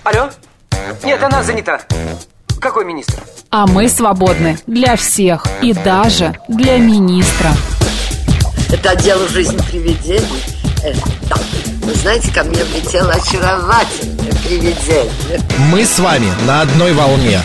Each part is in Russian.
Алло? Нет, она занята. Какой министр? А мы свободны для всех и даже для министра. Это отдел «Жизнь привидений». Да. Вы знаете, ко мне влетело очаровательное привидение. Мы с вами на одной волне.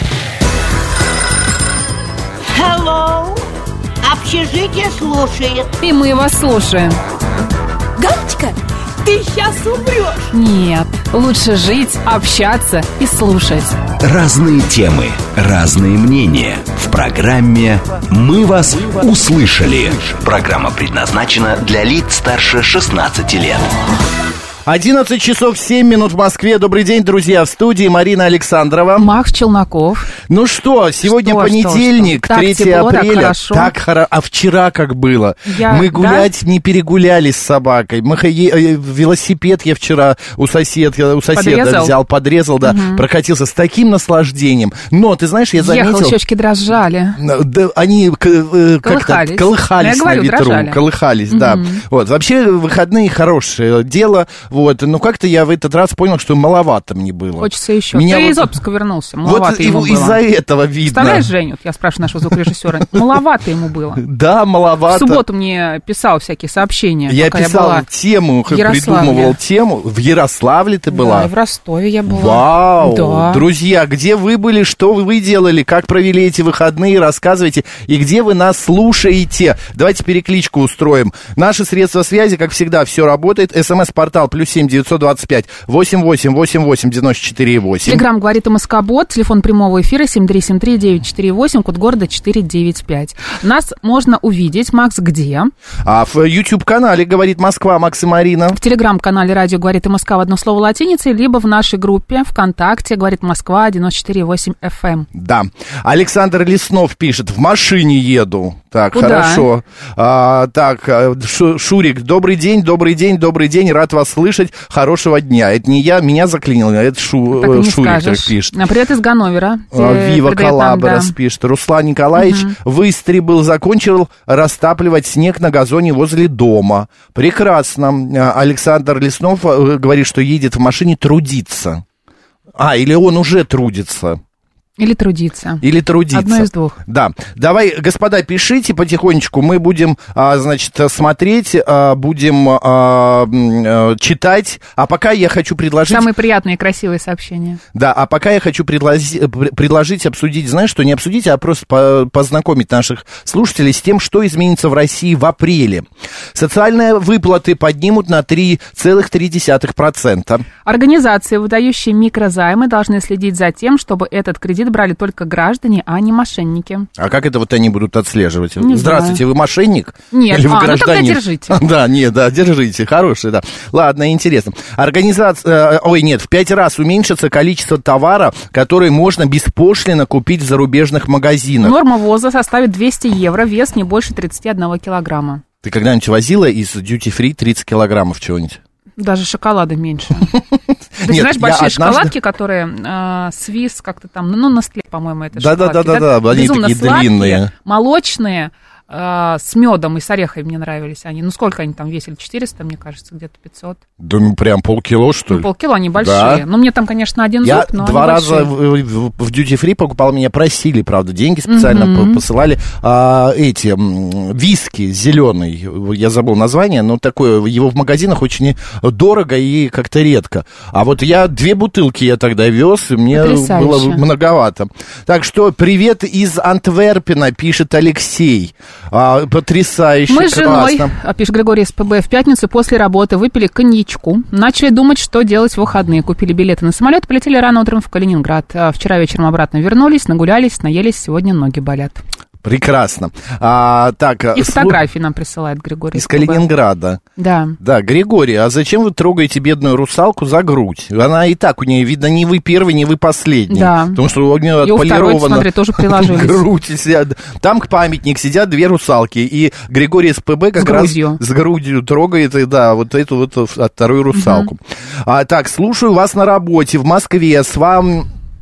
Hello. Общежитие слушает. И мы вас слушаем. Галочка, ты сейчас умрешь. Нет, лучше жить, общаться и слушать. Разные темы, разные мнения. В программе «Мы вас услышали». Программа предназначена для лиц старше 16 лет. 11 часов 7 минут в Москве. Добрый день, друзья. В студии Марина Александрова. Макс Челноков. Ну что, сегодня понедельник, что? 3 тепло, апреля. Так хорошо. А вчера как было? Мы гулять не перегуляли с собакой. Велосипед я вчера у соседа взял, подрезал, да, прокатился с таким наслаждением. Но, ты знаешь, я заметил... Ехал, щечки дрожали. Да, они как-то колыхались на ветру. Дрожали. Колыхались, да. Вот. Вообще, выходные хорошее дело. Вот, но как-то я в этот раз понял, что маловато мне было. Хочется еще. Ты из отпуска вернулся, маловато вот ему было. Из-за этого видно. Представляешь, Женю, я спрашиваю нашего звукорежиссера, маловато ему было. Да, маловато. В субботу мне писал всякие сообщения. Я писал тему, придумывал тему. В Ярославле ты была? Да, и в Ростове я была. Вау! Да. Друзья, где вы были, что вы делали, как провели эти выходные, рассказывайте. И где вы нас слушаете. Давайте перекличку устроим. Наши средства связи, как всегда, все работает. СМС-портал +7 925 88 88 94 8. Телеграм говорит МСК-бот, телефон прямого эфира 7373948, код города 495. Нас можно увидеть, Макс, где? А в YouTube-канале «Говорит Москва», Макс и Марина. В Телеграм-канале «Радио говорит МСК» в одно слово латиницей, либо в нашей группе ВКонтакте «Говорит Москва» 94,8 FM. Да. Александр Леснов пишет: в машине еду. Так, куда? Хорошо. Шурик, добрый день, рад вас слышать, хорошего дня. Это не я, меня заклинило, это Шурик так пишет. Привет из Ганновера. Вива Колаборас пишет. Руслан Николаевич выстребил, закончил растапливать снег на газоне возле дома. Прекрасно. Александр Леснов говорит, что едет в машине трудиться. Или он уже трудится. Или трудиться. Одно из двух. Да. Давай, господа, пишите потихонечку. Мы будем, смотреть, будем читать. А пока я хочу предложить... Самые приятные и красивые сообщения. Да, а пока я хочу предложить обсудить, знаешь, что не обсудить, а просто познакомить наших слушателей с тем, что изменится в России в апреле. Социальные выплаты поднимут на 3,3%. Организации, выдающие микрозаймы, должны следить за тем, чтобы этот кредит брали только граждане, а не мошенники. А как это вот они будут отслеживать? Не Здравствуйте, знаю. Вы мошенник? Нет, или вы Ну гражданин? тогда держите. Держите, хороший, да. Ладно, интересно. В 5 раз уменьшится количество товара, который можно беспошлино купить в зарубежных магазинах. Норма ввоза составит 200 евро, вес не больше 31 килограмма. Ты когда-нибудь возила из duty-free 30 килограммов чего-нибудь? Даже шоколада меньше. Ты знаешь, большие шоколадки, которые Свис как-то там, Nestlé, по-моему, это шоколадки. Да, они такие длинные. Молочные, с медом и с орехами мне нравились они. Сколько они там весили? 400, мне кажется, где-то 500. Да, прям полкило, что ли? Полкило, они большие. Да. Мне там, конечно, один зуб, но я 2 раза в duty-free покупал, меня просили, правда, деньги специально посылали. Виски зеленый, я забыл название, но такое, его в магазинах очень дорого и как-то редко. А вот 2 бутылки я тогда вез, и мне было многовато. Так что привет из Антверпена, пишет Алексей. Потрясающе, мы с женой, пишет Григорий СПБ, в пятницу после работы выпили коньячку, начали думать, что делать в выходные. Купили билеты на самолет, полетели рано утром в Калининград. Вчера вечером обратно вернулись, нагулялись, наелись, сегодня ноги болят. Прекрасно. И фотографии нам присылает Григорий. Из Калининграда. Да. Да, Григорий, а зачем вы трогаете бедную русалку за грудь? Она и так у нее, видно, не вы первый, не вы последний. Да. Потому что у нее отполирована тоже приложились. грудь. Там памятник сидят 2 русалки. И Григорий СПБ как раз с грудью трогает, вот эту вторую русалку. Так, слушаю вас на работе в Москве. С вами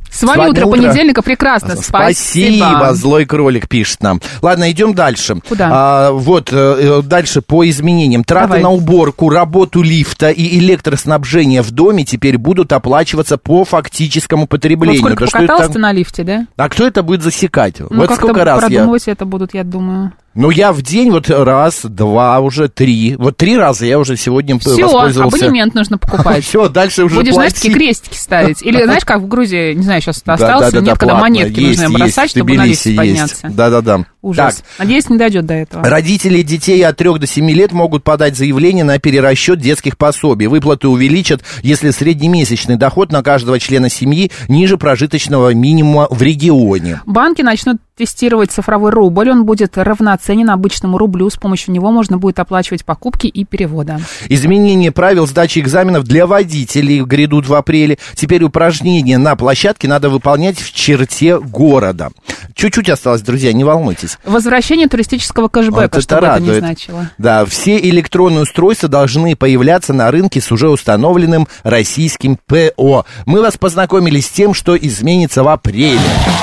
С вами утро понедельника. Прекрасно. Спасибо. Злой кролик пишет нам. Ладно, идем дальше. Куда? Дальше по изменениям. Траты на уборку, работу лифта и электроснабжение в доме теперь будут оплачиваться по фактическому потреблению. Сколько покатался ты на лифте, да? А кто это будет засекать? Вот сколько раз продумывать это будут, я думаю. Ну, я в день раз, два, уже 3. 3 раза я уже сегодня воспользовался. Все, абонемент нужно покупать. Все, дальше уже будешь, знаешь, такие крестики ставить. Или, знаешь, как в Грузии, не знаю, сейчас остался, нет, когда монетки нужно бросать, чтобы на лифте подняться. Да. Ужас. Надеюсь, не дойдет до этого. Родители детей от 3 до 7 лет могут подать заявление на перерасчет детских пособий. Выплаты увеличат, если среднемесячный доход на каждого члена семьи ниже прожиточного минимума в регионе. Банки начнут тестировать цифровой рубль. Он будет равноценен обычному рублю. С помощью него можно будет оплачивать покупки и переводы. Изменение правил сдачи экзаменов для водителей грядут в апреле. Теперь упражнения на площадке надо выполнять в черте города. Чуть-чуть осталось, друзья, не волнуйтесь. Возвращение туристического кэшбэка, что бы это ни значило. Да, все электронные устройства должны появляться на рынке с уже установленным российским ПО. Мы вас познакомили с тем, что изменится в апреле.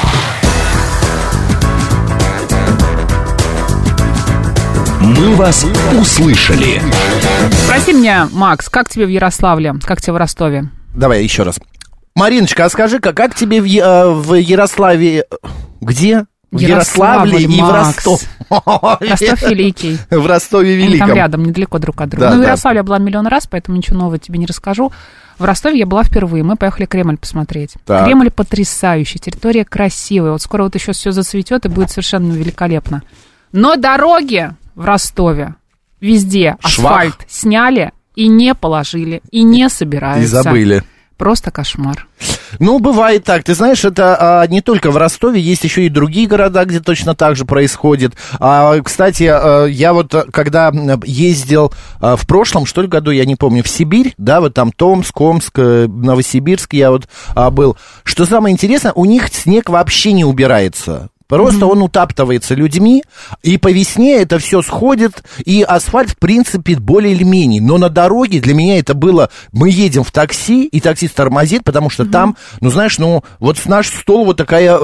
Мы вас услышали. Спроси меня, Макс, как тебе в Ярославле, как тебе в Ростове? Давай еще раз. Мариночка, а скажи-ка, как тебе в Ярославе... Где? В Ярославле и в Ростов. Ростов Великий. В Ростове Великом. Они там рядом, недалеко друг от друга. Да, в Ярославле я была миллион раз, поэтому ничего нового тебе не расскажу. В Ростове я была впервые. Мы поехали Кремль посмотреть. Так. Кремль потрясающий, территория красивая. Вот скоро еще все зацветет и будет совершенно великолепно. Но дороги в Ростове везде асфальт сняли и не положили, и не собираются. И забыли. Просто кошмар. Ну, бывает так. Ты знаешь, это не только в Ростове, есть еще и другие города, где точно так же происходит. Кстати, я когда ездил в прошлом, что ли, году, я не помню, в Сибирь, да, вот там Томск, Омск, Новосибирск я был. Что самое интересное, у них снег вообще не убирается. Просто он утаптывается людьми, и по весне это все сходит, и асфальт, в принципе, более или менее. Но на дороге для меня это было, мы едем в такси, и таксист тормозит, потому что там, вот наш стол вот такая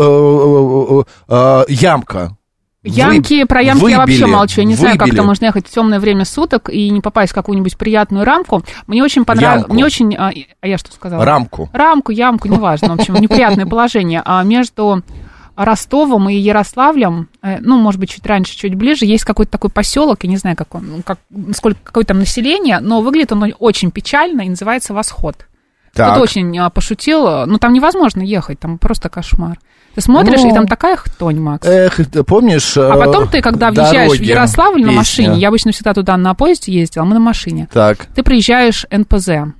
ямка. Про ямки я вообще молчу. Я не знаю, как-то можно ехать в темное время суток и не попасть в какую-нибудь приятную рамку. Мне очень понравилось. Мне очень. А я что сказала? Рамку, ямку, неважно. В общем, неприятное положение. А между Ростовом и Ярославлем, может быть, чуть раньше, чуть ближе, есть какой-то такой поселок, я не знаю, какое там население, но выглядит он очень печально и называется Восход. Кто-то очень пошутил, но там невозможно ехать, там просто кошмар. Ты смотришь, и там такая хтонь, Макс. Ты помнишь? А потом ты, когда въезжаешь в Ярославль на машине, я обычно всегда туда на поезде ездила, мы на машине, ты приезжаешь НПЗ,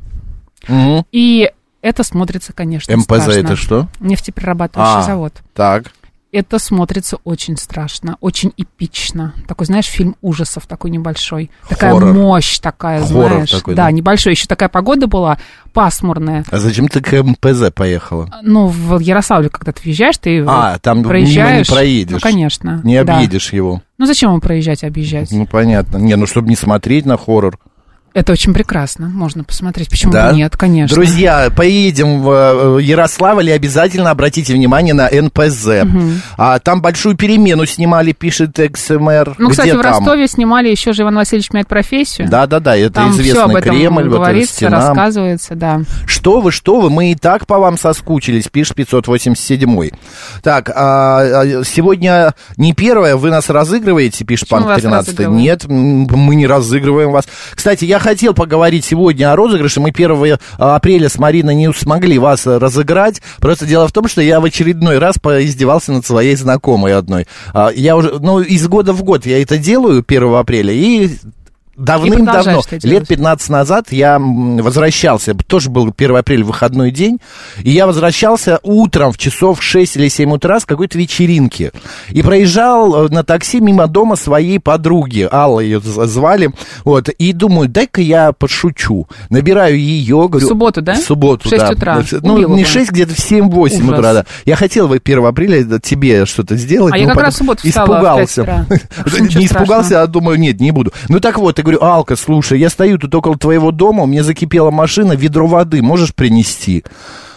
и это смотрится, конечно, МПЗ страшно. Это что? Нефтеперерабатывающий завод. Так. Это смотрится очень страшно, очень эпично. Такой, знаешь, фильм ужасов такой небольшой. Такая мощь такая, знаешь. Такой, да, небольшой. Еще такая погода была пасмурная. А зачем ты к МПЗ поехала? В Ярославле, когда ты въезжаешь, ты там проезжаешь. Мимо не проедешь. Конечно. Не объедешь его. Зачем ему проезжать и объезжать? Понятно. Чтобы не смотреть на хоррор. Это очень прекрасно, можно посмотреть, почему бы нет, конечно. Друзья, поедем в Ярославль и обязательно обратите внимание на НПЗ. Там большую перемену снимали, пишет XMR. Кстати, в Ростове снимали еще же «Иван Васильевич меняет профессию». Да, это там известный все об этом Кремль. говорится, рассказывается, да. Что вы, мы и так по вам соскучились, пишет 587-й. Так, сегодня не первое, вы нас разыгрываете, пишет Панк 13. Нет, мы не разыгрываем вас. Кстати, я хотел поговорить сегодня о розыгрыше. Мы 1 апреля с Мариной не смогли вас разыграть. Просто дело в том, что я в очередной раз поиздевался над своей знакомой одной. Я уже, из года в год я это делаю 1 апреля, и давным-давно, лет 15 назад я возвращался, тоже был 1 апреля, выходной день, и я возвращался утром в часов 6 или 7 утра с какой-то вечеринки, и проезжал на такси мимо дома своей подруги, Алла ее звали, и думаю, дай-ка я пошучу, набираю ее, говорю... В субботу, да? В субботу, в 6 утра. Не 6, где-то в 7-8 утра, да. Я хотел в 1 апреля тебе что-то сделать, я как раз в субботу испугался. Не испугался, а думаю, нет, не буду. Так вот, я говорю, Алка, слушай, я стою тут около твоего дома, у меня закипела машина, ведро воды можешь принести?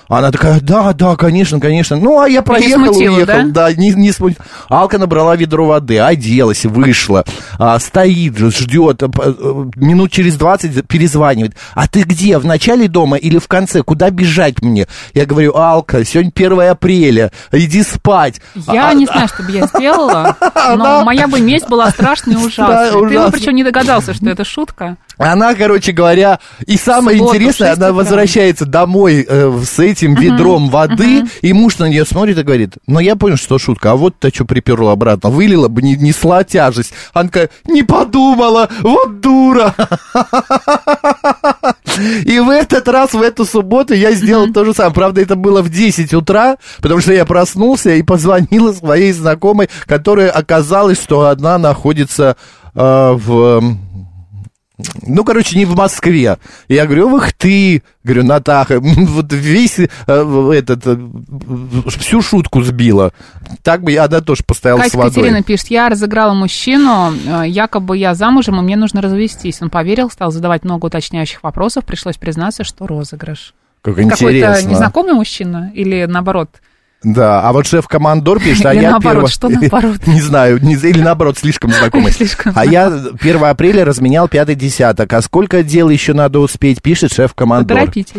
Она такая, да, конечно. Ну, а я проехал, уехал. Да, не смутила. Алка набрала ведро воды, оделась, вышла, стоит, ждет, минут через 20 перезванивает. А ты где, в начале дома или в конце? Куда бежать мне? Я говорю, Алка, сегодня 1 апреля, иди спать. Я не знаю, что бы я сделала, но моя бы месть была страшной и ужасной. Ты причем не догадался, что это шутка. Она, короче говоря, и самое интересное, она возвращается домой с этим ведром воды, и муж на нее смотрит и говорит, ну, я понял, что шутка, а вот-то что приперла обратно, вылила бы, несла тяжесть. Она такая, не подумала, вот дура. И в этот раз, в эту субботу я сделал то же самое. Правда, это было в 10 утра, потому что я проснулся и позвонила своей знакомой, которая оказалась, что она находится не в Москве. Я говорю, ух ты, говорю, Натаха, вот всю шутку сбила. Так бы она тоже постояла с водой. Катерина пишет, я разыграла мужчину, якобы я замужем, и мне нужно развестись. Он поверил, стал задавать много уточняющих вопросов, пришлось признаться, что розыгрыш. Как интересно. Какой-то незнакомый мужчина или наоборот? Да, а вот шеф-командор пишет, или наоборот, что наоборот? Не знаю, или наоборот, слишком знакомый. А я 1 апреля разменял 5 десяток. А сколько дел еще надо успеть, пишет шеф-командор. Поторопитесь.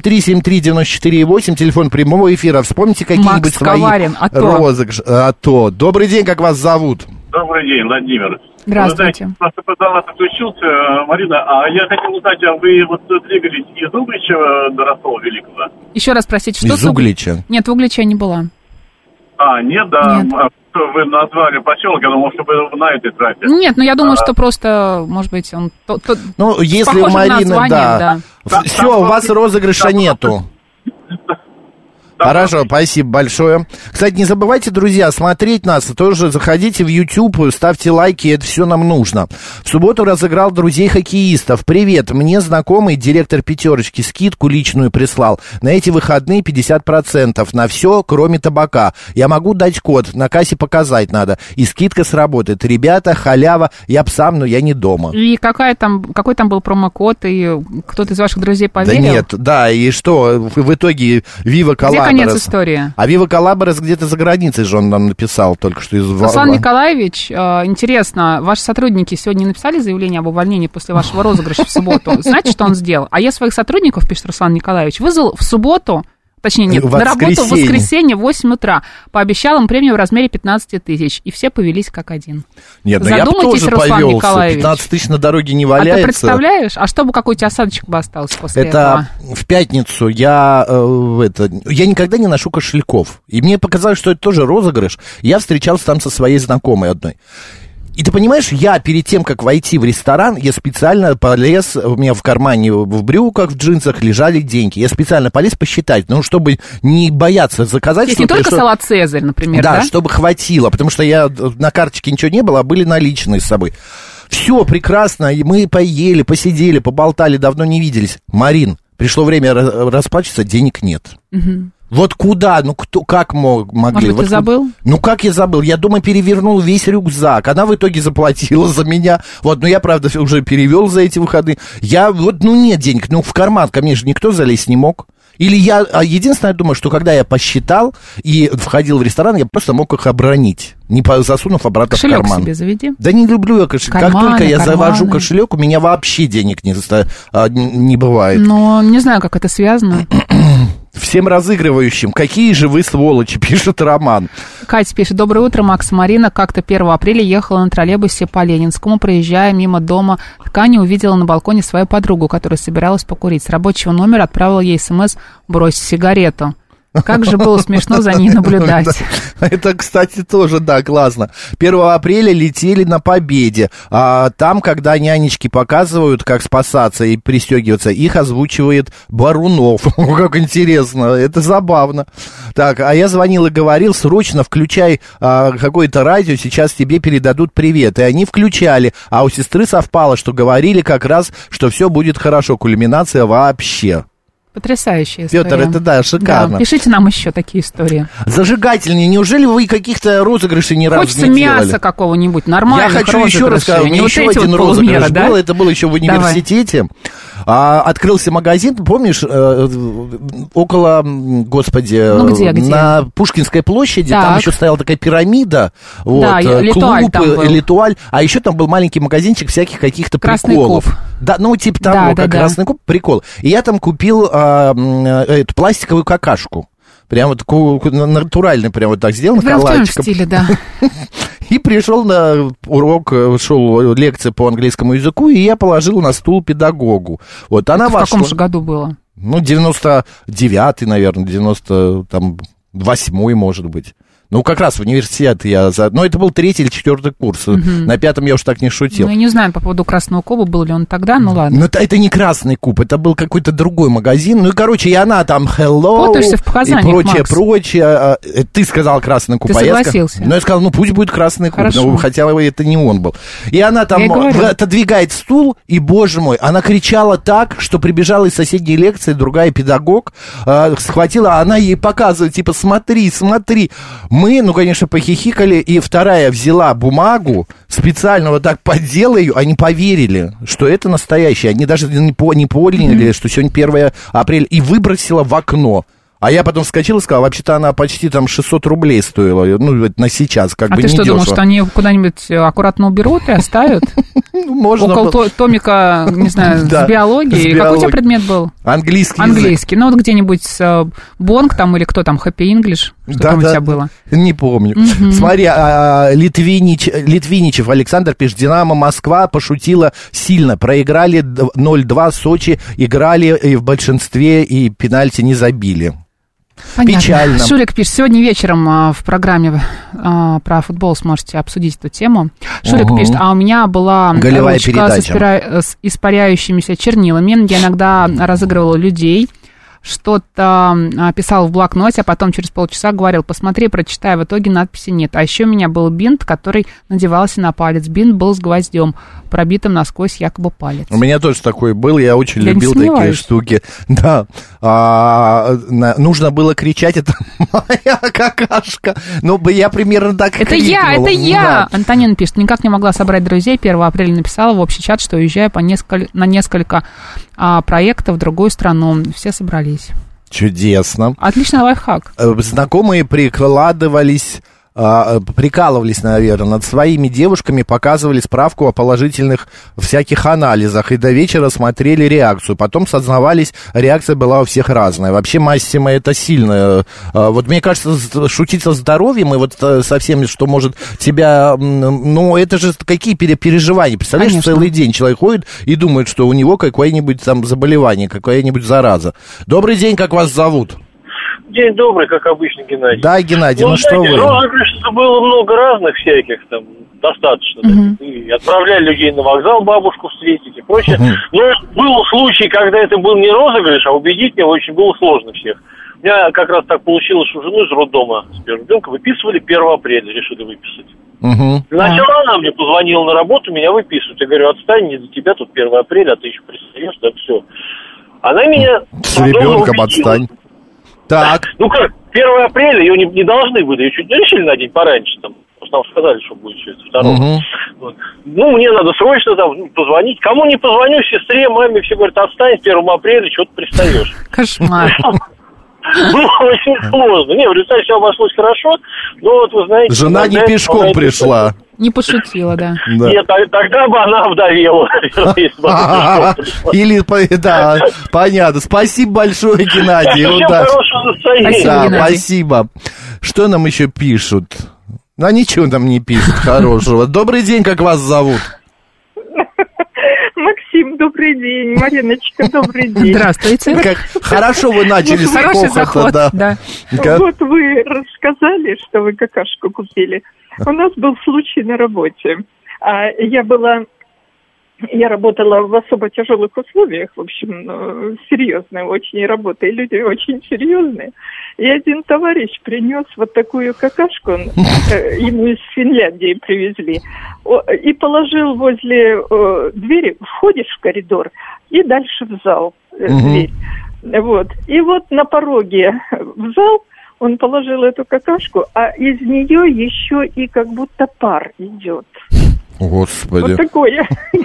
7373948, телефон прямого эфира. Вспомните какие-нибудь свои розыгрыши. Добрый день, как вас зовут? Добрый день, Владимир. Здравствуйте. Вы знаете, просто до нас отключился, Марина, а я хотел узнать, а вы вот двигались из Углича до Ростова Великого? Еще раз, простите, что из Углича? Нет, в Угличе я не была. Нет, да. Нет. Вы назвали поселок, я думал, что вы на этой трассе. Нет, я думаю, что просто, может быть, он... Ну, если у Марины, да. Все, у вас розыгрыша нету. Хорошо, спасибо большое. Кстати, не забывайте, друзья, смотреть нас. Тоже заходите в YouTube, ставьте лайки, это все нам нужно. В субботу разыграл друзей хоккеистов. Привет, мне знакомый директор «Пятерочки» скидку личную прислал. На эти выходные 50% на все, кроме табака. Я могу дать код, на кассе показать надо. И скидка сработает. Ребята, халява, я б сам, но я не дома. И какой там был промокод, и кто-то из ваших друзей поверил? Да нет, да, и что, в итоге Viva Colabora. Конец истории. А Viva Colabora где-то за границей же он нам написал только что из Руслан Николаевич, интересно, ваши сотрудники сегодня написали заявление об увольнении после вашего розыгрыша в субботу? Знаете, что он сделал? А я своих сотрудников, пишет Руслан Николаевич, вызвал в субботу, точнее нет, на работу в воскресенье в 8 утра. Пообещал им премию в размере 15 тысяч. И все повелись как один. Нет, я бы тоже повелся. 15 тысяч на дороге не валяется. А ты представляешь? А что бы, какой у тебя осадочек бы остался после этого? Это в пятницу я никогда не ношу кошельков. И мне показалось, что это тоже розыгрыш. Я встречался там со своей знакомой одной. И ты понимаешь, я перед тем, как войти в ресторан, я специально полез, у меня в кармане в брюках, в джинсах лежали деньги. Я специально полез посчитать, чтобы не бояться заказать что-то. Не только салат «Цезарь», например, да? Да, чтобы хватило, потому что на карточке ничего не было, а были наличные с собой. Все прекрасно, мы поели, посидели, поболтали, давно не виделись. Марин, пришло время расплачиваться, денег нет. Угу. Вот куда? Как могли? Может быть, ты забыл? Как я забыл? Я дома перевернул весь рюкзак. Она в итоге заплатила за меня. Но я, правда, уже перевел за эти выходные. Нет денег. В карман ко мне же никто залезть не мог. Или единственное, я думаю, что когда я посчитал и входил в ресторан, я просто мог их обронить, не засунув обратно в карман. Кошелек себе заведи. Да не люблю я кошелек. Как только я завожу кошелек, у меня вообще денег не бывает. Но не знаю, как это связано. Всем разыгрывающим, какие же вы сволочи, пишет Роман. Катя пишет, доброе утро, Макс и Марина. Как-то 1 апреля ехала на троллейбусе по Ленинскому, проезжая мимо дома ткани, увидела на балконе свою подругу, которая собиралась покурить. С рабочего номера отправила ей смс «Брось сигарету». Как же было смешно за ней наблюдать. Это, кстати, тоже, да, классно. 1 апреля летели на Победе. Там, когда нянечки показывают, как спасаться и пристегиваться, их озвучивает Барунов. Как интересно, это забавно. Так, а я звонил и говорил, срочно включай какое-то радио, сейчас тебе передадут привет. И они включали, а у сестры совпало, что говорили как раз, что все будет хорошо, кульминация вообще. Потрясающая история. Петр, это да, шикарно. Да, пишите нам еще такие истории. Зажигательнее. Неужели вы каких-то розыгрышей ни разу не делали? Хочется мяса какого-нибудь, нормальных розыгрышей. Я хочу еще рассказать. У меня еще один розыгрыш был. Это был еще в университете. открылся магазин, помнишь, около, господи, где? на Пушкинской площади, так. Там еще стояла такая пирамида, вот, да, клуб, Литуаль, а еще там был маленький магазинчик всяких каких-то Красный приколов. Куб. Да, ну, типа того, как Красный Куб, прикол. И я там купил эту пластиковую какашку. Прям вот натурально, прям вот так сделано, калачиком. В стиле, да. И пришел на урок, шел лекция по английскому языку, и я положил на стул педагогу. Вот она вошла. В каком же году было? Ну, 99-й, наверное, 98-й, может быть. Ну, как раз в университет я... Ну, это был 3-й или 4-й курс. На 5-м я уж так не шутил. Ну, я не знаю по поводу Красного Куба, был ли он тогда, ну ладно. Ну, это не Красный Куб, это был какой-то другой магазин. Ну, и, короче, и она там hello... Путаешься в показаниях, и прочее, Макс. прочее. Ты сказал Красный Куб, Ты а согласился. я сказал, ну, пусть будет Красный Куб. Хорошо. Хотя это не он был. И она там отодвигает стул, и, боже мой, она кричала так, что прибежала из соседней лекции другая педагог, схватила, а она ей показывает, типа, смотри. Мы, ну, конечно, хихикали, и вторая взяла бумагу, специально вот так поддела ее, они поверили, что это настоящее. Они даже не поняли, что сегодня 1 апреля, и выбросила в окно. А я потом вскочил и сказал, вообще-то она почти там 600 рублей стоила, ну, на сейчас, как бы не дешево. А ты что, думал, что они куда-нибудь аккуратно уберут и оставят? Можно. Около томика, не знаю, с биологией. Какой у тебя предмет был? Английский. Ну, вот где-нибудь Бонг там или кто там, Happy English? Что там у тебя было? Не помню. Смотри, Литвиничев Александр пишет, Динамо Москва пошутила сильно. Проиграли 0-2 Сочи, играли и в большинстве, и пенальти не забили. Понятно. Печально. Шурик пишет, сегодня вечером в программе про футбол сможете обсудить эту тему. Шурик пишет, а у меня была голевая ручка с испаряющимися чернилами. Я иногда разыгрывала людей, что-то писал в блокноте, а потом через полчаса говорил, посмотри, прочитай, в итоге надписи нет. А еще у меня был бинт, который надевался на палец. Бинт был с гвоздем, пробитым насквозь якобы палец. У меня тоже такой был, я очень любил такие штуки. Да, нужно было кричать, это моя какашка. Ну, я примерно так это крикнул. Это я! Да. Антонина пишет, никак не могла собрать друзей. 1 апреля написала в общий чат, что уезжаю на несколько проектов в другую страну. Все собрались. Чудесно. Отличный лайфхак. Знакомые прикалывались, наверное, над своими девушками, показывали справку о положительных всяких анализах и до вечера смотрели реакцию. Потом сознавались, реакция была у всех разная. Вообще, Массимо, это сильно. Вот мне кажется, шутить со здоровьем и вот совсем, что может тебя... Ну, это же какие переживания. Представляешь, конечно. Целый день человек ходит и думает, что у него какое-нибудь там заболевание, какая-нибудь зараза. Добрый день, как вас зовут? День добрый, как обычно, Геннадий. Да, Геннадий, ну что вы? Розыгрышей было много разных всяких, там, достаточно. И отправляли людей на вокзал бабушку встретить и прочее. Но был случай, когда это был не розыгрыш, а убедить меня очень было сложно всех. У меня как раз так получилось, что жену из роддома с первым ребенком выписывали 1 апреля, решили выписать. Сначала она мне позвонила на работу, меня выписывают. Я говорю, отстань, не за тебя, тут 1 апреля, а ты еще пристаешь, да, все. Она меня... С ребенком отстань. Так. Ну как, 1 апреля ее не должны были, ее чуть не решили на день пораньше, там, потому что сказали, что будет через 2. Вот. Ну, мне надо срочно там позвонить. Кому не позвоню, сестре, маме, все говорят, отстань, 1 апреля, что ты пристаешь. Кошмар. Было очень сложно. Не, в результате все обошлось хорошо, но вот вы знаете... Жена не пешком пришла. Не пошутила, да. Нет, тогда бы она вдовела. Или, да, понятно. Спасибо большое, Геннадий. Спасибо. Спасибо. Что нам еще пишут? Ну, ничего нам не пишут хорошего. Добрый день, как вас зовут? Максим, добрый день. Мариночка, добрый день. Здравствуйте. Как хорошо вы начали с хохота, да. Вот вы рассказали, что вы какашку купили. У нас был случай на работе. Я работала в особо тяжелых условиях, в общем, серьезная очень работа, и люди очень серьезные. И один товарищ принес вот такую какашку, ему из Финляндии привезли, и положил возле двери, входишь в коридор, и дальше в зал дверь. Вот. И вот на пороге в зал он положил эту какашку, а из нее еще и как будто пар идет. Господи. Вот такое.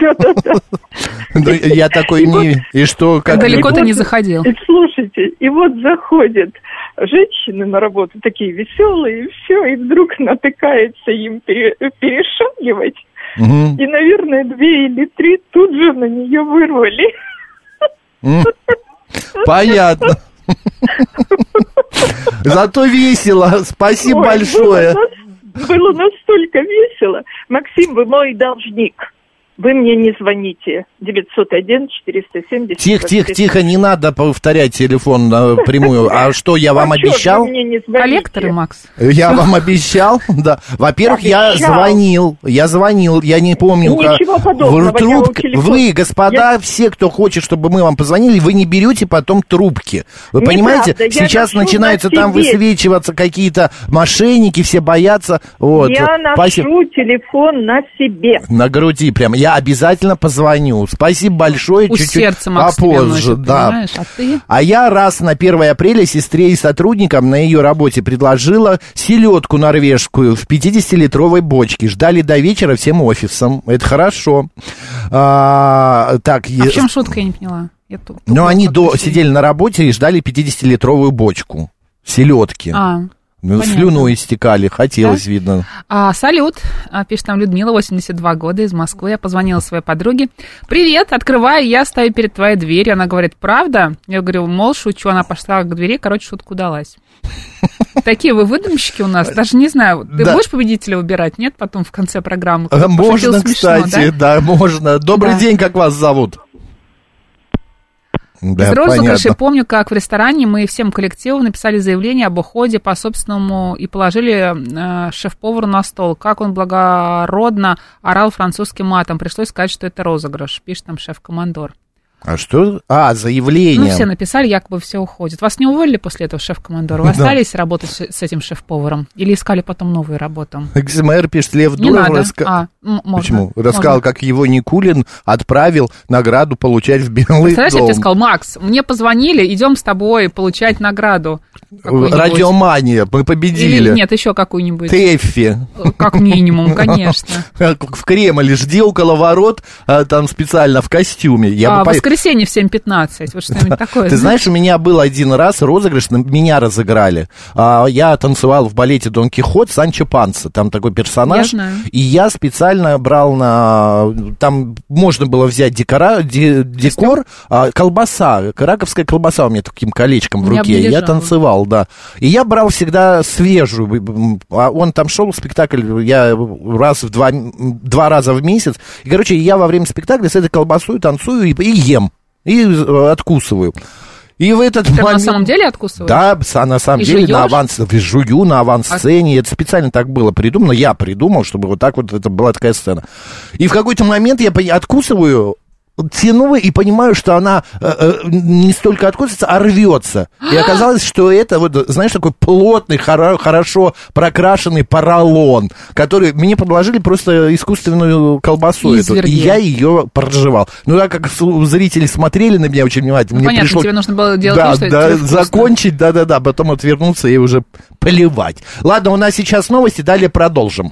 Я такой не... И что? Далеко ты не заходил. Слушайте, и вот заходят женщины на работу, такие веселые, и все, и вдруг натыкается им перешагивать. И, наверное, 2 или 3 тут же на нее вырвали. Понятно. Зато весело. Спасибо большое. Было настолько весело. Максим, вы мой должник. Вы мне не звоните. 901-470. Тихо, не надо повторять телефон напрямую. А что, я вам обещал? Коллекторы, Макс. Я вам обещал, да. Во-первых, я звонил, я не помню. Ничего подобного. Вы, господа, все, кто хочет, чтобы мы вам позвонили, вы не берете потом трубки. Вы понимаете, сейчас начинаются там высвечиваться какие-то мошенники, все боятся. Вот. Я ношу телефон на себе. На груди прям. Я обязательно позвоню. Спасибо большое. Пусть чуть-чуть сердце, Макс, попозже. Да. А я раз на 1 апреля сестре и сотрудникам на ее работе предложила селедку норвежскую в 50-литровой бочке. Ждали до вечера всем офисом. Это хорошо. В чем шутка, я не поняла? Ну, они сидели на работе и ждали 50-литровую бочку селедки. Слюну истекали, хотелось, да? Видно. Салют, пишет нам Людмила, 82 года, из Москвы. Я позвонила своей подруге. Привет, открываю, я стою перед твоей дверью. Она говорит, правда? Я говорю, мол, шучу. Она пошла к двери, шутка удалась. Такие вы выдумщики у нас. Даже не знаю, ты будешь победителя выбирать, нет, потом в конце программы? Можно, кстати, да, можно. Добрый день, как вас зовут? Да, из розыгрышей помню, как в ресторане мы всем коллективу написали заявление об уходе по собственному и положили шеф-повару на стол. Как он благородно орал французским матом. Пришлось сказать, что это розыгрыш, пишет там шеф-командор. А что? Заявление. Ну, все написали, якобы все уходят. Вас не уволили после этого шеф-командора? Вы остались работать с этим шеф-поваром? Или искали потом новую работу? ХМР пишет, Лев Дуров рассказал, как его Никулин отправил награду получать в Белый дом. Представляешь, я тебе сказал, Макс, мне позвонили, идем с тобой получать награду. Радиомания, мы победили. Или нет, еще какую-нибудь. Тэффи. Как минимум, конечно. В Кремле, жди около ворот, там специально в костюме. Воскресенье в 7:15, вот что-нибудь такое. Ты знаешь, у меня был один раз розыгрыш, меня разыграли. Я танцевал в балете Дон Кихот Санчо Панса, там такой персонаж. Я знаю. И я специально брал там можно было взять декор, колбаса, краковская колбаса у меня таким колечком в руке. Я танцевал, да. И я брал всегда свежую. Он там шел в спектакль, я два раза в месяц. И, я во время спектакля с этой колбасой танцую и ем, и откусываю. И в этот момент... на самом деле откусываешь? Да, на самом деле, жую на авансцене. Это специально так было придумано. Я придумал, чтобы вот так вот это была такая сцена. И в какой-то момент я откусываю, тяну и понимаю, что она не столько откусывается, а рвется. И оказалось, что это, знаешь, такой плотный, хорошо прокрашенный поролон, который мне подложили просто искусственную колбасу эту, и я ее проживал. Ну, так как зрители смотрели на меня очень внимательно, мне понятно, пришлось... тебе нужно было делать закончить, потом отвернуться и уже плевать. Ладно, у нас сейчас новости, далее продолжим.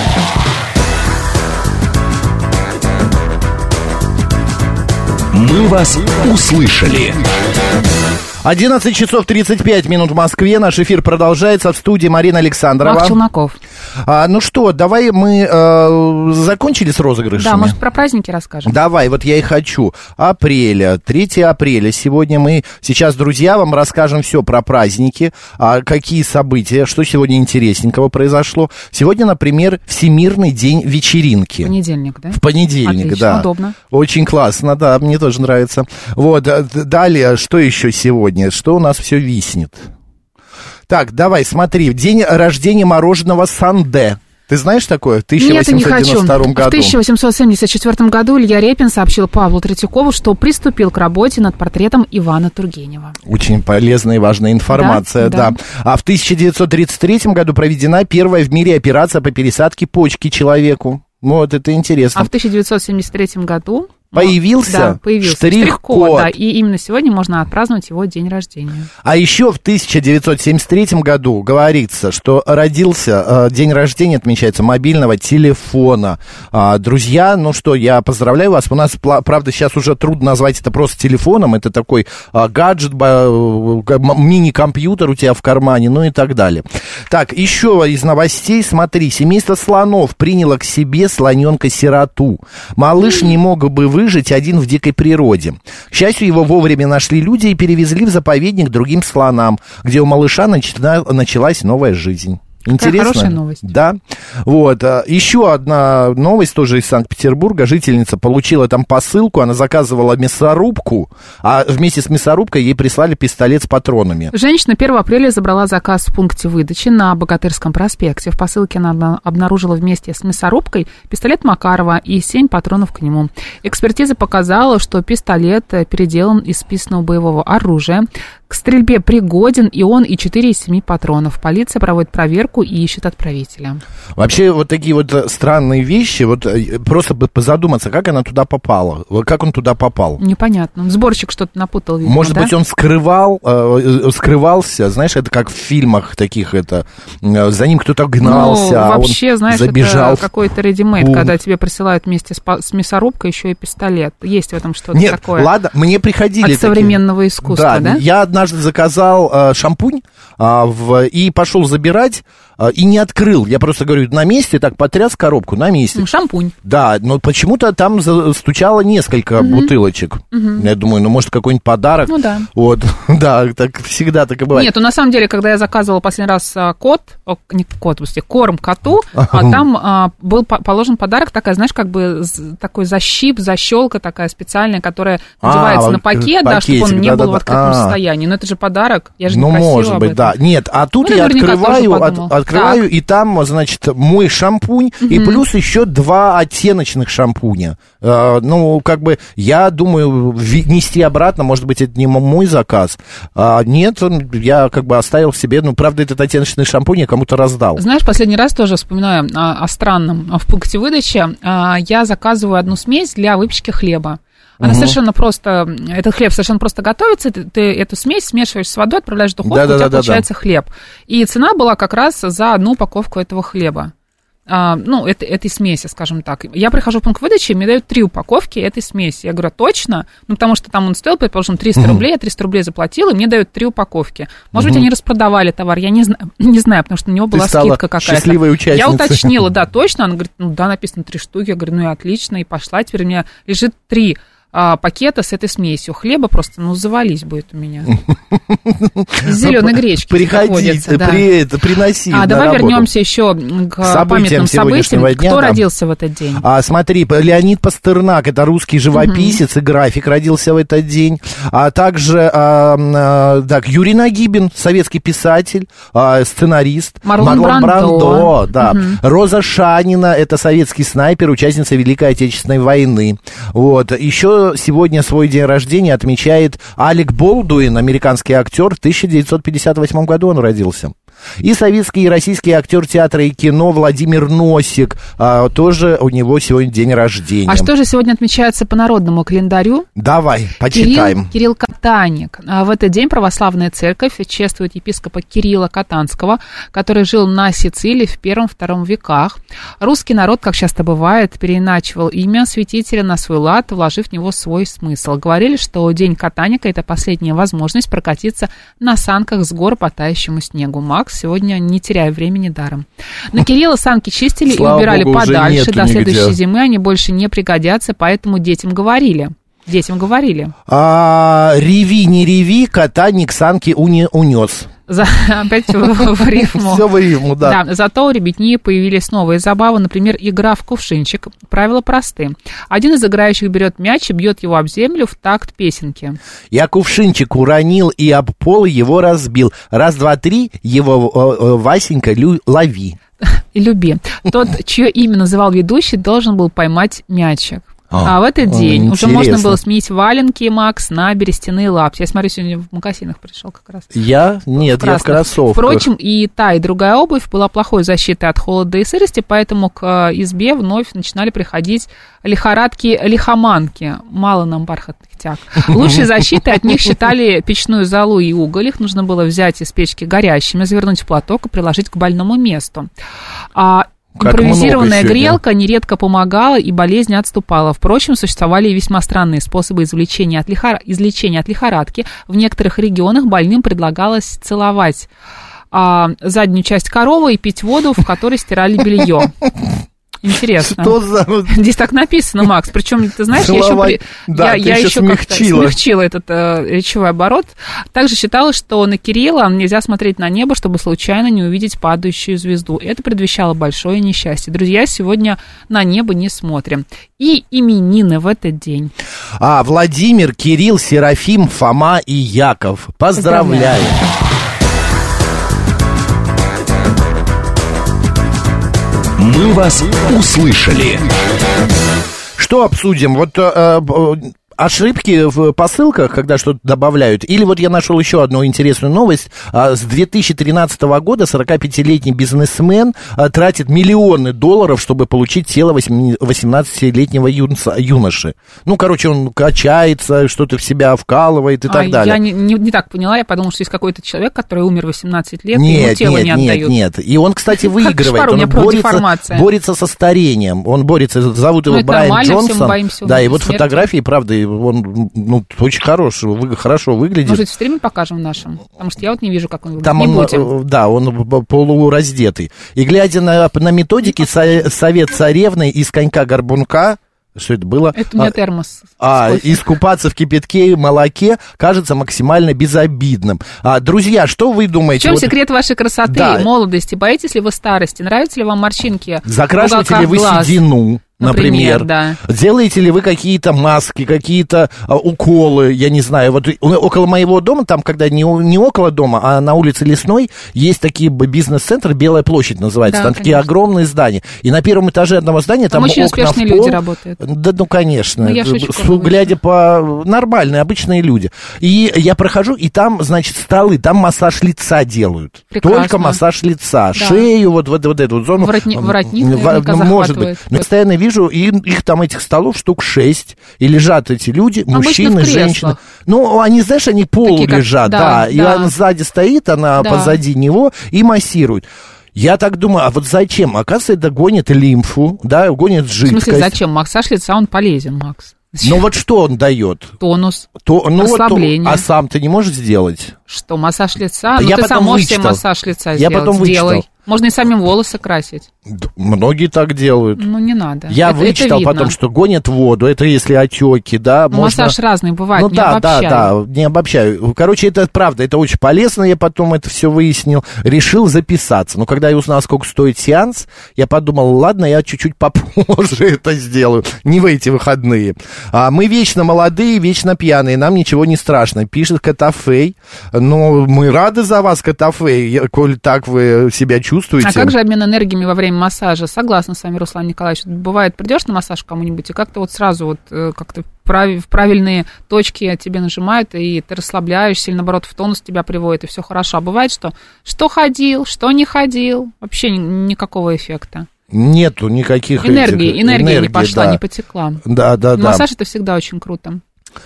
Мы вас услышали. 11 часов 35 минут в Москве. Наш эфир продолжается. В студии Марина Александрова. Марк Челноков. Ну что, давай мы закончили с розыгрышами? Да, может, про праздники расскажем? Давай, вот я и хочу. 3 апреля. Сегодня мы сейчас, друзья, вам расскажем все про праздники, какие события, что сегодня интересненького произошло. Сегодня, например, Всемирный день вечеринки. В понедельник, да? В понедельник, отлично, да. Удобно. Очень классно, да, мне тоже нравится. Вот, далее, что еще сегодня? Что у нас все виснет? Так, давай, смотри. День рождения мороженого Санде. Ты знаешь такое? В 1892 году. В 1874 году Илья Репин сообщил Павлу Третьякову, что приступил к работе над портретом Ивана Тургенева. Очень полезная и важная информация, да. А в 1933 году проведена первая в мире операция по пересадке почки человеку. Вот, это интересно. А в 1973 году Появился штрих-код. Да, и именно сегодня можно отпраздновать его день рождения. А еще в 1973 году говорится, что родился, день рождения отмечается мобильного телефона. Друзья, ну что, я поздравляю вас. У нас, правда, сейчас уже трудно назвать это просто телефоном. Это такой гаджет, мини-компьютер у тебя в кармане, ну и так далее. Так, еще из новостей, смотри, семейство слонов приняло к себе слоненка-сироту. Малыш не мог бы выжить один в дикой природе. К счастью, его вовремя нашли люди и перевезли в заповедник другим слонам, где у малыша началась новая жизнь. Интересно? Хорошая новость. Да. Вот. Еще одна новость тоже из Санкт-Петербурга. Жительница получила там посылку, она заказывала мясорубку, а вместе с мясорубкой ей прислали пистолет с патронами. Женщина 1 апреля забрала заказ в пункте выдачи на Богатырском проспекте. В посылке она обнаружила вместе с мясорубкой пистолет Макарова и 7 патронов к нему. Экспертиза показала, что пистолет переделан из списанного боевого оружия. К стрельбе пригоден и он, и 4 из 7 патронов. Полиция проводит проверку и ищет отправителя. Вообще, вот такие вот странные вещи, вот просто задуматься, как она туда попала, как он туда попал. Непонятно. Сборщик что-то напутал, видимо, может быть, он скрывался, знаешь, это как в фильмах таких, это за ним кто-то гнался, ну, вообще, он знаешь, забежал. Это какой-то ready-made, когда тебе присылают вместе с мясорубкой еще и пистолет. Есть в этом что-то такое. Нет, ладно, мне приходили от современного искусства, да? Я однажды заказал шампунь и пошел забирать, и не открыл. Я просто говорю, на месте, так потряс коробку, на месте. Шампунь. Да, но почему-то там стучало несколько бутылочек. Я думаю, может, какой-нибудь подарок. Ну да. Вот, да, так всегда так и бывает. Нет, на самом деле, когда я заказывала последний раз корм коту, там был положен подарок, такая, знаешь, как бы такой защип, защелка такая спеальная, которая надевается на пакет, да, чтобы он не был в открытом состоянии. Но это же подарок, я же не просила может быть, да. Нет, а тут я открываю, и там, значит, мой шампунь, и плюс еще 2 оттеночных шампуня. Ну, как бы, я думаю, нести обратно, может быть, это не мой заказ. Нет, я как бы оставил в себе, ну, правда, этот оттеночный шампунь я кому-то раздал. Знаешь, последний раз тоже вспоминаю о странном в пункте выдачи. Я заказываю одну смесь для выпечки хлеба. Она совершенно просто, этот хлеб совершенно просто готовится, ты эту смесь смешиваешь с водой, отправляешь в духовку, у тебя получается хлеб. И цена была как раз за одну упаковку этого хлеба. Ну, этой смеси, скажем так. Я прихожу в пункт выдачи, мне дают 3 упаковки этой смеси. Я говорю, точно? Ну, потому что там он стоил, предположим, 300 рублей, я 300 рублей заплатила, и мне дают 3 упаковки. Может быть, они распродавали товар, я не знаю, потому что на него была скидка какая-то. Счастливой участницей. Я уточнила, да, точно. Она говорит, ну да, написано 3 штуки. Я говорю, ну и отлично, и пошла. Теперь у меня лежит 3 пакета с этой смесью хлеба, просто, ну, завались будет у меня. Из зеленой гречки. Приходите, приноси. Давай вернемся еще к памятным событиям. Кто родился в этот день? Смотри, Леонид Пастернак, это русский живописец и график, родился в этот день. А также Юрий Нагибин, советский писатель, сценарист. Марлон Брандо. Да. Роза Шанина, это советский снайпер, участница Великой Отечественной войны. Вот. Еще сегодня свой день рождения отмечает Алек Болдуин, американский актер. В 1958 году он родился. И советский и российский актер театра и кино Владимир Носик. Тоже у него сегодня день рождения. А что же сегодня отмечается по народному календарю? Давай, почитаем. Кирилл Катаник. В этот день православная церковь чествует епископа Кирилла Катанского, который жил на Сицилии в 1-2 веках. Русский народ, как часто бывает, переиначивал имя святителя на свой лад, вложив в него свой смысл. Говорили, что день Катаника – это последняя возможность прокатиться на санках с гор по тающему снегу. Макс сегодня не теряя времени даром. На Кирилла санки чистили и убирали подальше. До следующей зимы они больше не пригодятся, поэтому детям говорили. Реви, не реви, Катаник санки унес. Опять в рифму. Все в рифму, да. Зато у ребятни появились новые забавы, например, игра в кувшинчик. Правила просты. Один из играющих берет мяч и бьет его об землю в такт песенки. Я кувшинчик уронил и об пол его разбил. 1, 2, 3, его Васенька лови. И люби. Тот, чье имя называл ведущий, должен был поймать мячик. А в этот день уже можно было сменить валенки, Макс, на берестяные лапти. Я смотрю, сегодня в магазинах пришел как раз. Нет, я в кроссовках. Впрочем, и та, и другая обувь была плохой защитой от холода и сырости, поэтому к избе вновь начинали приходить лихоманки. Мало нам бархатных тяг. Лучшей защитой от них считали печную золу и уголь. Их нужно было взять из печки горящими, завернуть в платок и приложить к больному месту. Импровизированная грелка нередко помогала, и болезнь отступала. Впрочем, существовали и весьма странные способы излечения от лихорадки. В некоторых регионах больным предлагалось целовать заднюю часть коровы и пить воду, в которой стирали белье. Интересно. Что за... Здесь так написано, Макс. Причем, ты знаешь, я еще как-то смягчила этот речевой оборот. Также считалось, что на Кирилла нельзя смотреть на небо, чтобы случайно не увидеть падающую звезду. Это предвещало большое несчастье. Друзья, сегодня на небо не смотрим. И именины в этот день. Владимир, Кирилл, Серафим, Фома и Яков. Поздравляю. Мы вас услышали. Что обсудим? Вот ошибки в посылках, когда что-то добавляют. Или вот я нашел еще одну интересную новость. С 2013 года 45-летний бизнесмен тратит миллионы долларов, чтобы получить тело 18-летнего юноши. Ну, короче, он качается, что-то в себя вкалывает и так далее. Я не так поняла. Я подумала, что есть какой-то человек, который умер 18 лет, и ему тело не отдают. Нет. И он, кстати, выигрывает. Он борется со старением. Он борется. Зовут его Брайан Джонсон. Да, и вот фотографии, правда, он очень хорошо выглядит. Может, в стриме покажем нашем? Потому что я вот не вижу, как он выглядит. Там он полураздетый. И глядя на методики, совет царевны из конька-горбунка, что это было? Это у меня термос. Искупаться в кипятке и молоке кажется максимально безобидным. Друзья, что вы думаете? В чем секрет вашей красоты и молодости? Боитесь ли вы старости? Нравятся ли вам морщинки? Закрашиваете ли вы седину? Например, да. Делаете ли вы какие-то маски, какие-то уколы, я не знаю, вот около моего дома, там, когда не около дома, а на улице Лесной, есть такие бизнес-центры, Белая площадь называется, да, там конечно. Такие огромные здания, и на первом этаже одного здания там очень окна успешные в пол. Люди работают. Да, ну, конечно, я шучу, глядя по нормальные, обычные люди. И я прохожу, и там, значит, столы, там массаж лица делают. Прекрасно. Только массаж лица, да. Шею, вот эту вот зону. Воротник может быть. Но постоянно вижу, и их там, этих столов, штук 6, и лежат эти люди, мужчины, женщины. Ну, они, знаешь, они полулежат, да, и она сзади стоит, она позади него и массирует. Я так думаю, а вот зачем? Оказывается, это гонит лимфу, да, гонит жидкость. В смысле, зачем? Массаж лица, он полезен, Макс. Ну вот что он дает? Тонус, расслабление. А сам ты не можешь сделать? Что, массаж лица? Ну, ты сам можешь себе массаж лица сделать. Я потом вычитал. Сделай. Можно и самим волосы красить. Многие так делают. Ну, не надо. Я вычитал потом, что гонят воду, это если отеки, да. Можно... Массаж разный бывает, не обобщаю. Да, не обобщаю. Короче, это правда, это очень полезно, я потом это все выяснил. Решил записаться. Но когда я узнал, сколько стоит сеанс, я подумал, ладно, я чуть-чуть попозже это сделаю. Не в эти выходные. Мы вечно молодые, вечно пьяные, нам ничего не страшно, пишет Котофей. Но мы рады за вас, Котофей, коль так вы себя чувствуете. А как же обмен энергиями во время массажа? Согласна с вами, Руслан Николаевич. Бывает, придешь на массаж кому-нибудь, и как-то вот сразу вот как-то в правильные точки тебе нажимают, и ты расслабляешься, или наоборот в тонус тебя приводит, и все хорошо. А бывает, что ходил, что не ходил, вообще никакого эффекта. Нету никаких энергии не пошла, не потекла. Да. Массаж это всегда очень круто.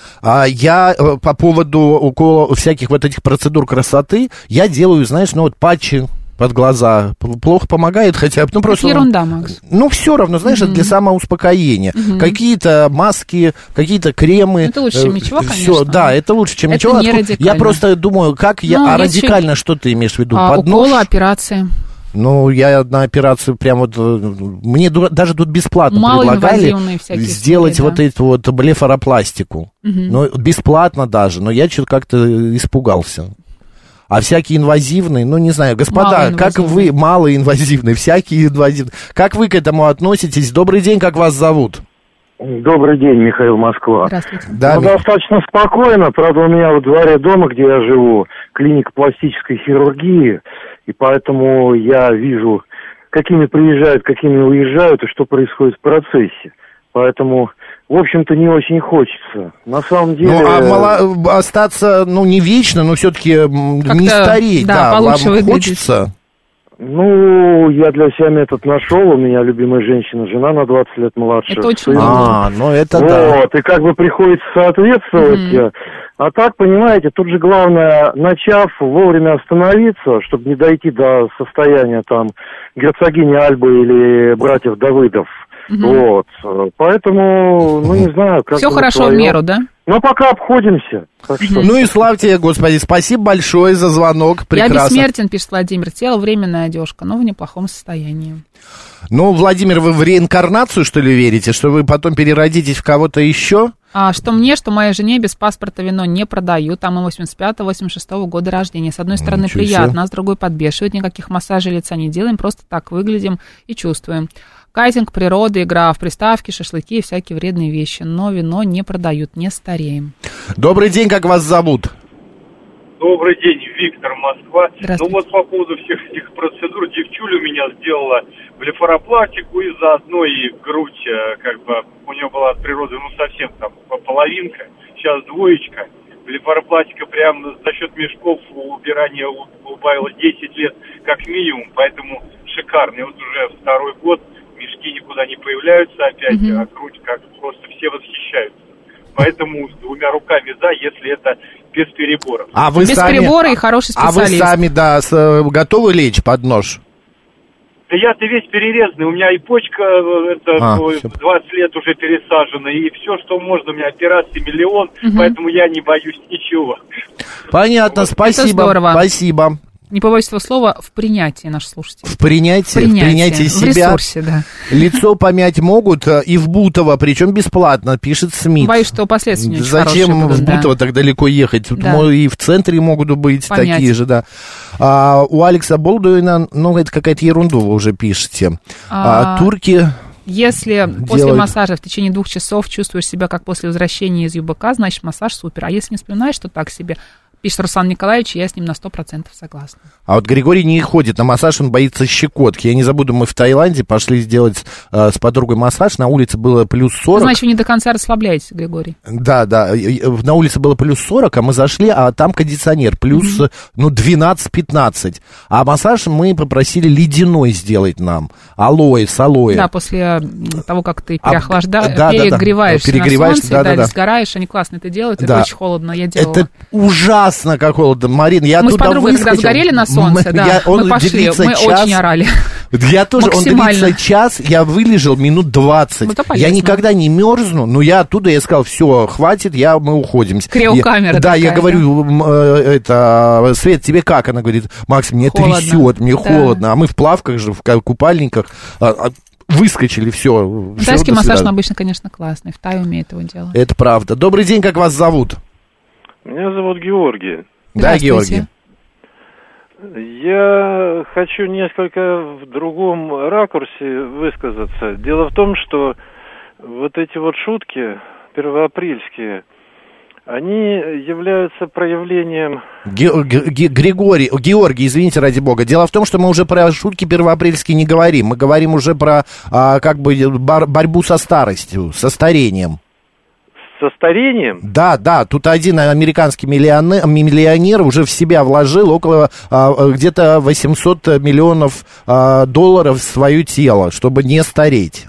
Я по поводу всяких вот этих процедур красоты, я делаю, знаешь, патчи под глаза. Плохо помогает, хотя бы, просто... Это ерунда, Макс. Все равно, знаешь, это для самоуспокоения. Какие-то маски, какие-то кремы. Это лучше, чем ничего, конечно. Все, да, это лучше, чем это ничего. Не радикально. Я просто думаю, как радикально, что ты имеешь в виду? Уколы, операции. Я на операцию прям вот... Мне даже тут бесплатно предлагали сделать вот эту вот блефаропластику. Но бесплатно даже, но я что-то как-то испугался. А всякие инвазивные, не знаю, господа, как вы, малоинвазивные, всякие инвазивные, как вы к этому относитесь? Добрый день, как вас зовут? Добрый день, Михаил, Москва. Здравствуйте. Да, достаточно спокойно, правда, у меня во дворе дома, где я живу, клиника пластической хирургии, и поэтому я вижу, какими приезжают, какими уезжают, и что происходит в процессе. Поэтому в общем-то, не очень хочется. На самом деле... Ну, остаться, не вечно, но все-таки не стареть. Да, получше вам хочется? Ну, я для себя метод нашел. У меня любимая женщина, жена на 20 лет младше. Это очень ну это да. Вот, и как бы приходится соответствовать. А так, понимаете, тут же главное, начав, вовремя остановиться, чтобы не дойти до состояния там герцогини Альбы или братьев Давыдов. Вот, поэтому, не знаю, как... Все хорошо в меру, да? Но пока обходимся. Так что... Ну и славьте, Господи, спасибо большое за звонок, прекрасно. Я бессмертен, пишет Владимир, тело временная одежка, но в неплохом состоянии. Ну, Владимир, вы в реинкарнацию, что ли, верите, что вы потом переродитесь в кого-то еще? Что мне, что моей жене без паспорта вино не продают, там и 85-86 года рождения. С одной стороны, приятно, а с другой подбешивает, никаких массажей лица не делаем, просто так выглядим и чувствуем. Кайтинг, природа, игра в приставки, шашлыки и всякие вредные вещи. Но вино не продают, не стареем. Добрый день, как вас зовут? Добрый день, Виктор, Москва. Здравствуйте. Ну вот по поводу всех этих процедур, девчуля у меня сделала блефаропластику и заодно и грудь, как бы у нее была от природы, совсем там половинка, сейчас двоечка. Блефаропластика прям за счет мешков убирания убавила 10 лет как минимум, поэтому шикарно. И вот уже второй год мешки никуда не появляются опять, а грудь как просто все восхищаются. Поэтому с двумя руками если это без переборов. Без перебора и хороший специалист. А вы сами, готовы лечь под нож? Да я-то весь перерезанный, у меня и почка 20 лет уже пересажена, и все, что можно, у меня операции миллион, поэтому я не боюсь ничего. Понятно, спасибо. Спасибо. Не побоюсь этого слова, в принятии, наш слушатель. В принятии себя. В ресурсе, да. Лицо помять могут и в Бутово, причем бесплатно, пишет Смит. Боюсь, что последствия не очень Зачем хорошие будут, в Бутово так далеко ехать? Тут и в центре могут быть такие же, да. У Алекса Болдуина, это какая-то ерунду вы уже пишете. Турки... Если после массажа в течение 2 часов чувствуешь себя как после возвращения из ЮБК, значит массаж супер. А если не вспоминаешь, что так себе... Пишет Руслан Николаевич, я с ним на 100% согласна. А вот Григорий не ходит на массаж, он боится щекотки. Я не забуду, мы в Таиланде пошли сделать с подругой массаж, на улице было плюс 40. Значит, вы не до конца расслабляетесь, Григорий. Да, на улице было плюс 40, а мы зашли, а там кондиционер, плюс 12-15. А массаж мы попросили ледяной сделать нам, с алоэ. Да, после того, как ты перегреваешься на солнце, сгораешь, они классно это делают, это очень холодно, я делала. Это ужасно, как холодно, Марин, я мы туда с подругой, когда сгорели на солнце, мы пошли, мы очень орали. Я тоже, он длится час, я вылежал минут 20. Я никогда не мерзну, но я оттуда, я сказал, все, хватит, мы уходим. Криокамера. Да, я говорю, Свет, тебе как? Она говорит, Макс, мне трясет, мне холодно, а мы в плавках же, в купальниках, выскочили, все. Тайский массаж обычно, конечно, классный, в Тае умеет его делать. Это правда. Добрый день, как вас зовут? Меня зовут Георгий. Да, Георгий. Я хочу несколько в другом ракурсе высказаться. Дело в том, что вот эти вот шутки первоапрельские, они являются проявлением... Георгий, извините, ради бога. Дело в том, что мы уже про шутки первоапрельские не говорим. Мы говорим уже про борьбу со старостью, со старением. Со старением? Да, тут один американский миллионер уже в себя вложил около где-то 800 миллионов долларов в свое тело, чтобы не стареть.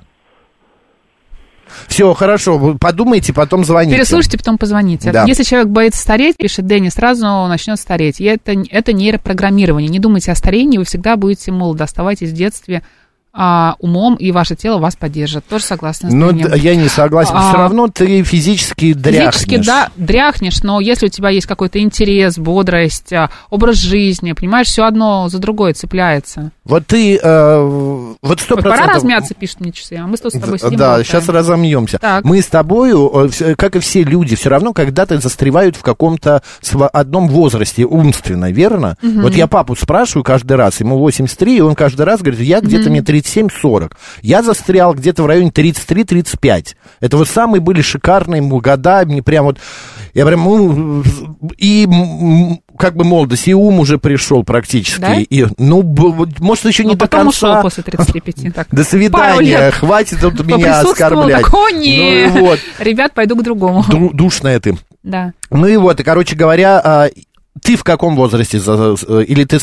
Все, хорошо, подумайте, потом звоните. Переслушайте, потом позвоните. Да. Если человек боится стареть, пишет Дэнни, сразу начнет стареть. И это нейропрограммирование. Не думайте о старении, вы всегда будете молоды. Оставайтесь в детстве умом, и ваше тело вас поддержит. Тоже согласна с Дэнни. Я не согласен. Все равно ты физически дряхнешь. Физически, да, дряхнешь, но если у тебя есть какой-то интерес, бодрость, образ жизни, понимаешь, все одно за другое цепляется. Вот ты, 100%... Пора размяться, пишет мне часы, а мы тут с тобой сидим. Да, сейчас разомьемся. Так. Мы с тобою, как и все люди, все равно когда-то застревают в каком-то одном возрасте умственно, верно? Угу. Вот я папу спрашиваю каждый раз, ему 83, и он каждый раз говорит, я где-то мне 37-40. Я застрял где-то в районе 33-35. Это вот самые были шикарные года, мне прям вот... Я прям... И как бы молодость, и ум уже пришел практически. Да? И, может, еще не до конца. Ушел после 35. Так. До свидания, хватит тут меня оскорблять. Такой, нет. Ребят, пойду к другому. Душная ты. Да. Ну и вот, и, короче говоря, ты в каком возрасте, или ты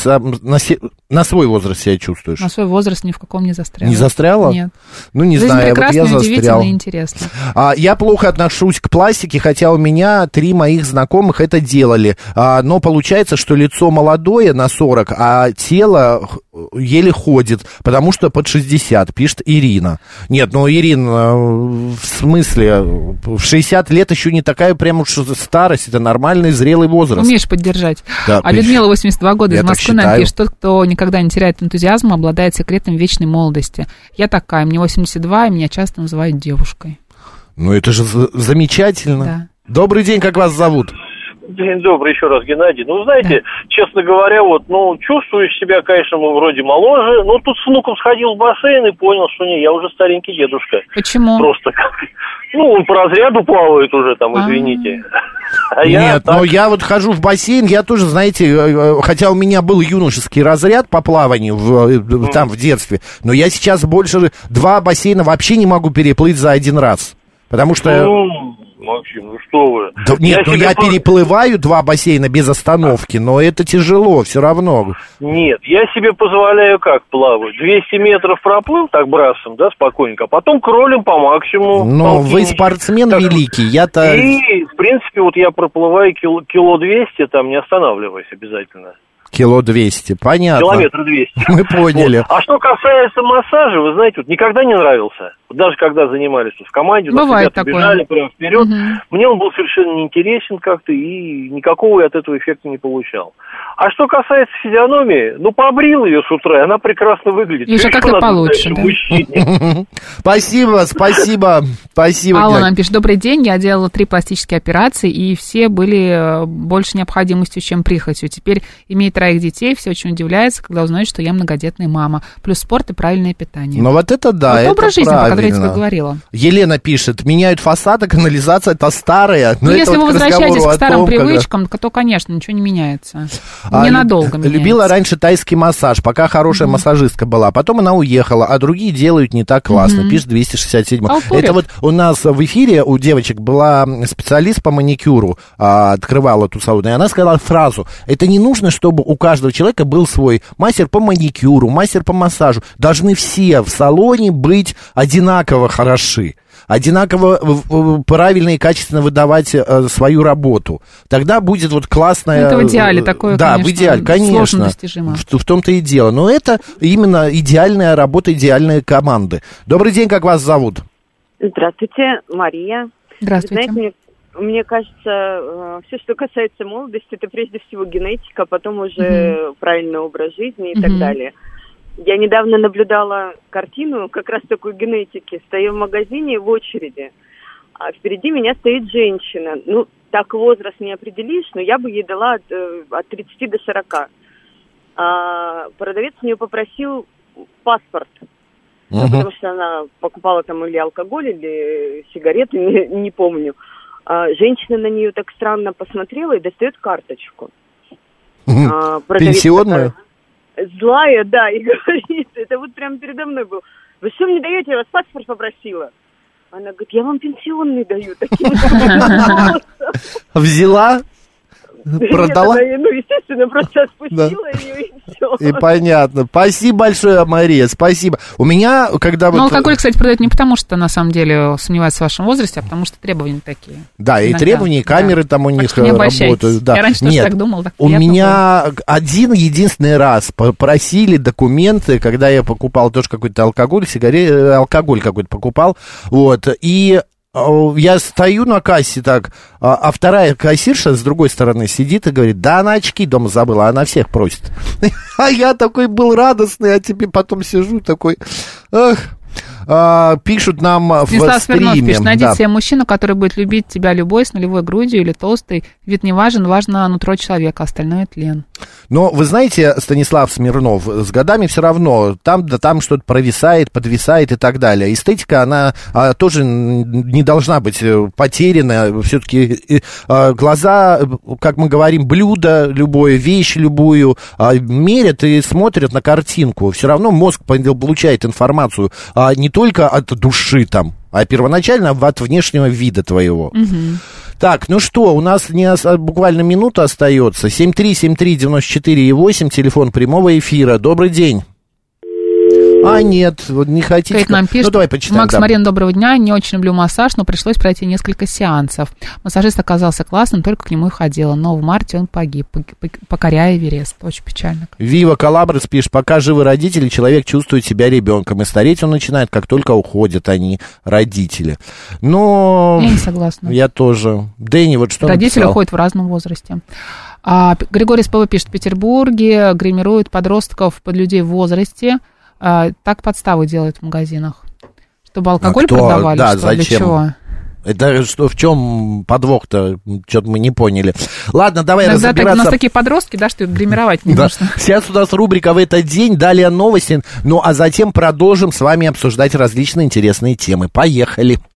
на свой возраст себя чувствуешь? На свой возраст ни в каком не застряла. Не застряла? Нет. Ну, не Жизнь знаю, вот я застрял. удивительно и интересно. Я плохо отношусь к пластике, хотя у меня 3 моих знакомых это делали. Но получается, что лицо молодое на 40, а тело еле ходит, потому что под 60, пишет Ирина. Нет, ну, Ирина, в смысле, в 60 лет еще не такая прям уж старость, это нормальный зрелый возраст. Умеешь поддержать. Да, а Людмила, 82 года, из Москвы, нам пишет: тот, кто никогда не теряет энтузиазма, обладает секретом вечной молодости. Я такая, мне 82, и меня часто называют девушкой. Ну, это же замечательно. Да. Добрый день, как вас зовут? День добрый еще раз, Геннадий. Ну, знаете, честно говоря, чувствуешь себя, конечно, вроде моложе, но тут с внуком сходил в бассейн и понял, что я уже старенький дедушка. Почему? Просто он по разряду плавает уже там, извините. Нет, но я вот хожу в бассейн, я тоже, знаете, хотя у меня был юношеский разряд по плаванию там в детстве, но я сейчас больше 2 бассейна вообще не могу переплыть за один раз, потому что... Максим, ну что вы? Да, нет, я переплываю 2 бассейна без остановки, но это тяжело все равно. Нет, я себе позволяю как плавать. 200 метров проплыл так брасом, да, спокойненько, а потом кролем по максимуму. Но вы спортсмен так, великий, я-то... И, в принципе, я проплываю кило 200, там не останавливаясь обязательно. Кило 200, понятно. Километр 200. Мы поняли. А что касается массажа, вы знаете, никогда не нравился. Даже когда занимались в команде, бывает нас бежали прямо вперед, мне он был совершенно неинтересен как-то, и никакого я от этого эффекта не получал. А что касается физиономии, побрил ее с утра, и она прекрасно выглядит. Еще как-то получше, да? Спасибо. Алла нам пишет: добрый день, я делала 3 пластические операции, и все были больше необходимостью, чем прихотью. Теперь имеет 3 детей, все очень удивляется, когда узнают, что я многодетная мама. Плюс спорт и правильное питание. Ну вот это да, это образ жизни, правильно. Про который я тебе говорила. Елена пишет: меняют фасады, канализация это старая. Ну, если вы возвращаетесь к старым привычкам, то, конечно, ничего не меняется. Ненадолго меняется. Любила раньше тайский массаж, пока хорошая массажистка была. Потом она уехала, а другие делают не так классно. Пишет 267. Это вот у нас в эфире у девочек была специалист по маникюру, открывала ту салон, и она сказала фразу: это не нужно, чтобы у каждого человека был свой мастер по маникюру, мастер по массажу. Должны все в салоне быть одинаково хороши, одинаково правильно и качественно выдавать свою работу. Тогда будет вот классная... Это в идеале такое, да, конечно, в идеале, конечно. Сложно достижимо. В том-то и дело. Но это именно идеальная работа, идеальные команды. Добрый день, как вас зовут? Здравствуйте, Мария. Здравствуйте. Знаете, мне кажется, все, что касается молодости, это прежде всего генетика, потом уже правильный образ жизни и так далее. Я недавно наблюдала картину как раз такой генетики. Стою в магазине в очереди, а впереди меня стоит женщина. Ну, так возраст не определишь, но я бы ей дала от 30 до 40. А продавец у нее попросил паспорт, потому что она покупала там или алкоголь, или сигареты, не помню. А женщина на нее так странно посмотрела и достает карточку. Пенсионную? Злая, да, и говорит, это вот прямо передо мной был: вы что мне даете, я вас паспорт попросила. Она говорит: я вам пенсионный даю. Взяла? Продала? Нет, ну, естественно, просто отпустила ее и все. И понятно. Спасибо большое, Мария, спасибо. У меня, когда вот... Ну, алкоголь, кстати, продают не потому, что, на самом деле, сомневаются в вашем возрасте, а потому что требования такие. Да, и требования, и камеры там у них работают. Да. Я раньше тоже так думал. У меня один-единственный раз попросили документы, когда я покупал тоже какой-то алкоголь, алкоголь какой-то покупал, вот, и... Я стою на кассе так, а вторая кассирша с другой стороны сидит и говорит: да, она очки дома забыла, она всех просит. А я такой был радостный, а теперь потом сижу такой, пишут нам в стриме. Пишет: найдите себе мужчину, который будет любить тебя любой, с нулевой грудью или толстой, Вид не важен, важно нутро человека, остальное тлен. Но вы знаете, Станислав Смирнов, с годами все равно там что-то провисает, подвисает и так далее. Эстетика, она тоже не должна быть потеряна. Все-таки глаза, как мы говорим, блюдо любое, вещь любую мерят и смотрят на картинку. Все равно мозг получает информацию не только от души там, а первоначально от внешнего вида твоего. Угу. Так, ну что, у нас буквально минута остается. 7373948, телефон прямого эфира. Добрый день. Нет, вот не хотите. Кейт нам пишет, ну, давай почитаем. Макс, Марина, доброго дня. Не очень люблю массаж, но пришлось пройти несколько сеансов. Массажист оказался классным, только к нему и ходила. Но в марте он погиб, покоряя Эверест. Очень печально. Вива Калабрес пишет, пока живы родители, человек чувствует себя ребенком. И стареть он начинает, как только уходят они, родители. Но... Я не согласна. Я тоже. Дэнни, вот что родители написал? уходят в разном возрасте. Григорий СПВ пишет, в Петербурге гримируют подростков под людей в возрасте. Так подставы делают в магазинах. Чтобы алкоголь продавали, да, что зачем? Для чего? Это что, в чем подвох-то? Что-то мы не поняли. Ладно, давай разбираться. У нас такие подростки, да, что их гримировать не нужно. Сейчас у нас рубрика «В этот день», далее новости. Ну, а затем продолжим с вами обсуждать различные интересные темы. Поехали.